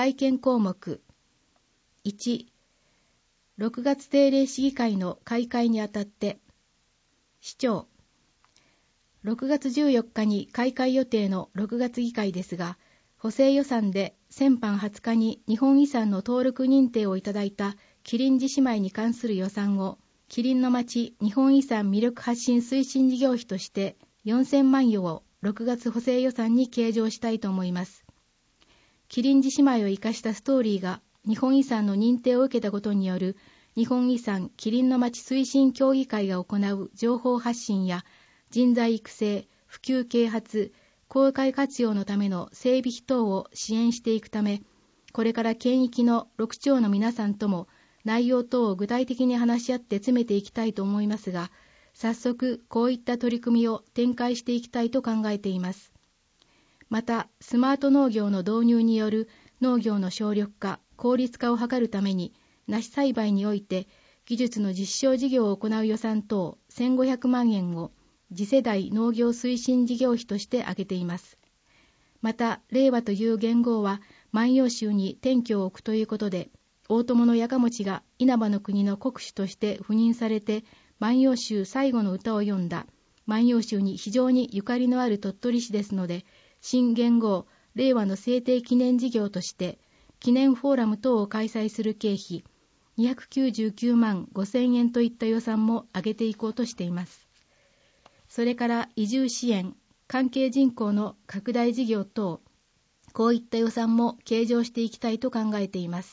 会見項目。1、6月定例市議会の開会にあたって、市長、6月14日に開会予定の6月議会ですが、補正予算で先般20日に日本遺産の登録認定をいただいた麒麟獅子舞に関する予算を、麒麟の町日本遺産魅力発信推進事業費として4000万円を6月補正予算に計上したいと思います。麒麟獅子舞を生かしたストーリーが日本遺産の認定を受けたことによる日本遺産麒麟の町推進協議会が行う情報発信や人材育成、普及啓発、公開活用のための整備費等を支援していくため、これから県域の6庁の皆さんとも内容等を具体的に話し合って詰めていきたいと思いますが、早速こういった取り組みを展開していきたいと考えています。また、スマート農業の導入による農業の省力化、効率化を図るために、梨栽培において技術の実証事業を行う予算等1500万円を次世代農業推進事業費として挙げています。また、令和という元号は万葉集に転居を置くということで、大友のやかもちが稲葉の国の国主として赴任されて、万葉集最後の歌を読んだ万葉集に非常にゆかりのある鳥取市ですので、新元号令和の制定記念事業として記念フォーラム等を開催する経費299万5000円といった予算も挙げていこうとしています。それから移住支援、関係人口の拡大事業等、こういった予算も計上していきたいと考えています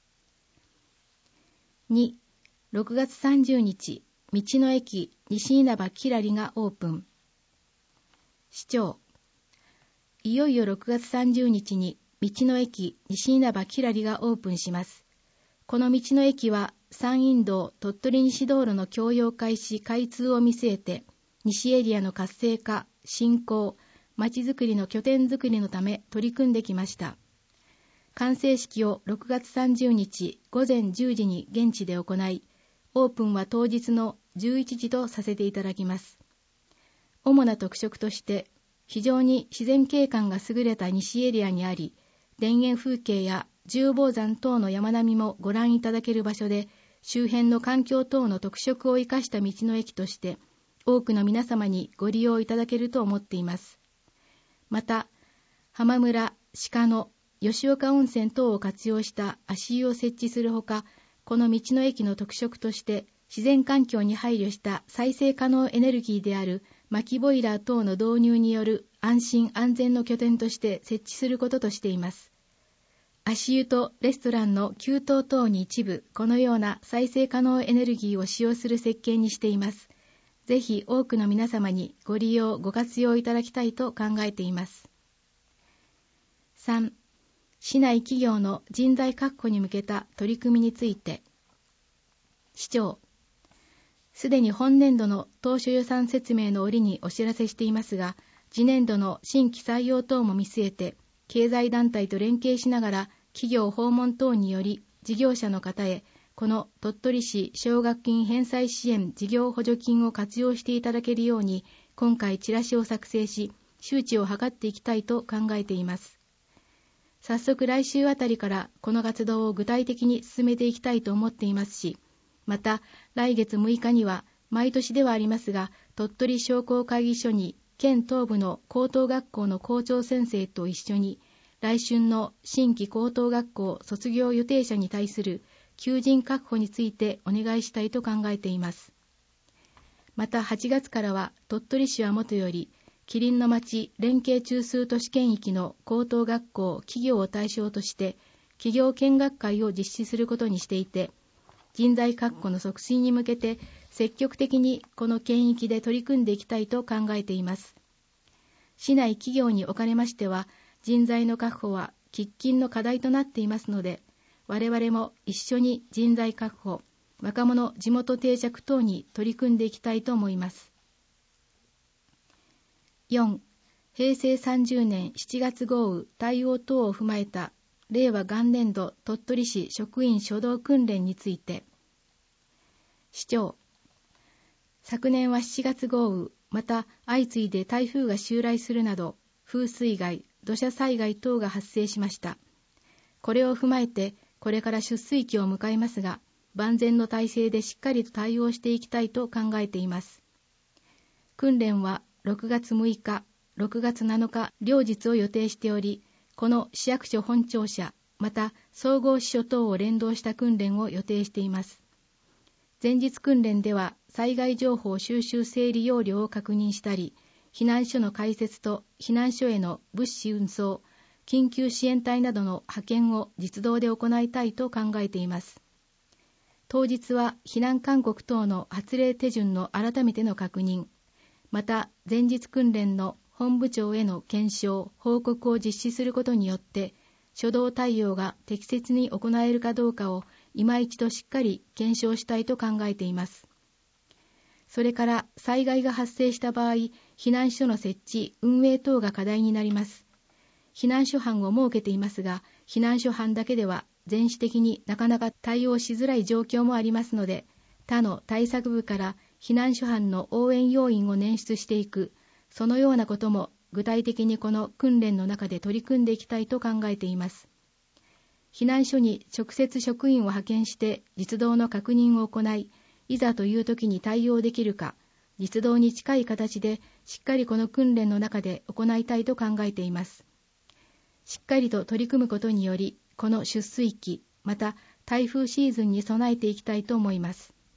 。2、6月30日、道の駅西稲葉きらりがオープン。市長、いよいよ6月30日に道の駅西稲葉きらりがオープンします。この道の駅は山陰道鳥取西道路の供用開始開通を見据えて、西エリアの活性化、振興、まちづくりの拠点づくりのため取り組んできました。完成式を6月30日午前10時に現地で行い、オープンは当日の11時とさせていただきます。主な特色として、非常に自然景観が優れた西エリアにあり、田園風景や重宝山等の山並みもご覧いただける場所で、周辺の環境等の特色を生かした道の駅として、多くの皆様にご利用いただけると思っています。また、浜村、鹿野、吉岡温泉等を活用した足湯を設置するほか、この道の駅の特色として、自然環境に配慮した再生可能エネルギーである薪ボイラー等の導入による安心安全の拠点として設置することとしています。足湯とレストランの給湯等に一部、このような再生可能エネルギーを使用する設計にしています。ぜひ多くの皆様にご利用、ご活用いただきたいと考えています。3、市内企業の人材確保に向けた取り組みについて。市長、すでに本年度の当初予算説明の折にお知らせしていますが、次年度の新規採用等も見据えて、経済団体と連携しながら企業訪問等により事業者の方へこの鳥取市奨学金返済支援事業補助金を活用していただけるように今回チラシを作成し周知を図っていきたいと考えています。早速来週あたりからこの活動を具体的に進めていきたいと思っていますし、また来月6日には毎年ではありますが鳥取商工会議所に県東部の高等学校の校長先生と一緒に来春の新規高等学校卒業予定者に対する求人確保についてお願いしたいと考えています。また8月からは鳥取市はもとより麒麟の町連携中枢都市圏域の高等学校企業を対象として企業見学会を実施することにしていて、人材確保の促進に向けて積極的にこの県域で取り組んでいきたいと考えています。市内企業におかれましては人材の確保は喫緊の課題となっていますので、我々も一緒に人材確保、若者地元定着等に取り組んでいきたいと思います。4. 平成30年7月豪雨対応等を踏まえた令和元年度鳥取市職員初動訓練について。市長、昨年は7月豪雨、また相次いで台風が襲来するなど風水害、土砂災害等が発生しました。 これを踏まえて、これから出水期を迎えますが、万全の体制でしっかりと対応していきたいと考えています。訓練は6月6日、6月7日両日を予定しており、この市役所本庁舎、また総合支所等を連動した訓練を予定しています。前日訓練では災害情報収集整理要領を確認したり、避難所の開設と避難所への物資運送、緊急支援隊などの派遣を実動で行いたいと考えています。当日は避難勧告等の発令手順の改めての確認、また前日訓練の本部長への検証・報告を実施することによって、初動対応が適切に行えるかどうかを今一度しっかり検証したいと考えています。それから災害が発生した場合、避難所の設置・運営等が課題になります。避難所班を設けていますが、避難所班だけでは全市的になかなか対応しづらい状況もありますので、他の対策部から避難所班の応援要員を捻出していく、そのようなことも具体的にこの訓練の中で取り組んでいきたいと考えています。避難所に直接職員を派遣して実動の確認を行い、いざという時に対応できるか、実動に近い形でしっかりこの訓練の中で行いたいと考えています。しっかりと取り組むことにより、この出水期、また台風シーズンに備えていきたいと思います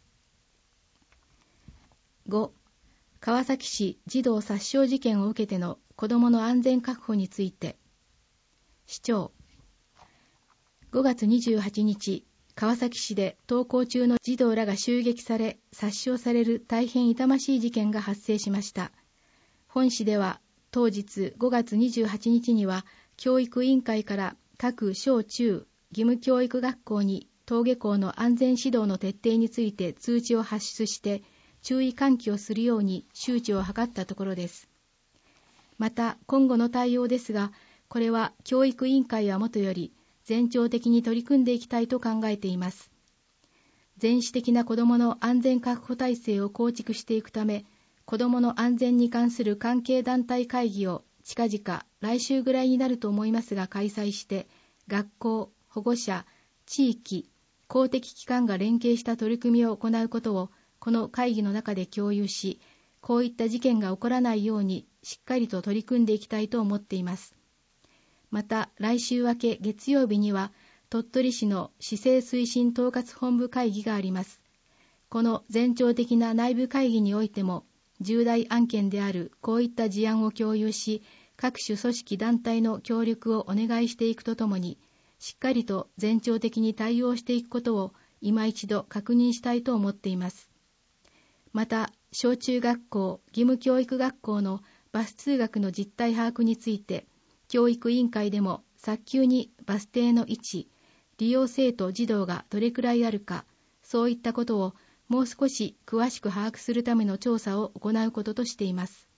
。5. 川崎市児童殺傷事件を受けての子どもの安全確保について。市長、5月28日、川崎市で登校中の児童らが襲撃され、殺傷される大変痛ましい事件が発生しました。本市では、当日5月28日には、教育委員会から各小中義務教育学校に登下校の安全指導の徹底について通知を発出して、注意喚起をするように周知を図ったところです。また今後の対応ですが、これは教育委員会はもとより全庁的に取り組んでいきたいと考えています。全市的な子どもの安全確保体制を構築していくため、子どもの安全に関する関係団体会議を近々来週ぐらいになると思いますが開催して、学校、保護者、地域、公的機関が連携した取り組みを行うことをこの会議の中で共有し、こういった事件が起こらないようにしっかりと取り組んでいきたいと思っています。また来週明け月曜日には鳥取市の市政推進統括本部会議があります。この全庁的な内部会議においても重大案件であるこういった事案を共有し、各種組織団体の協力をお願いしていくとともに、しっかりと全庁的に対応していくことを今一度確認したいと思っています。また、小中学校、義務教育学校のバス通学の実態把握について、教育委員会でも早急にバス停の位置、利用生徒・児童がどれくらいあるか、そういったことをもう少し詳しく把握するための調査を行うこととしています。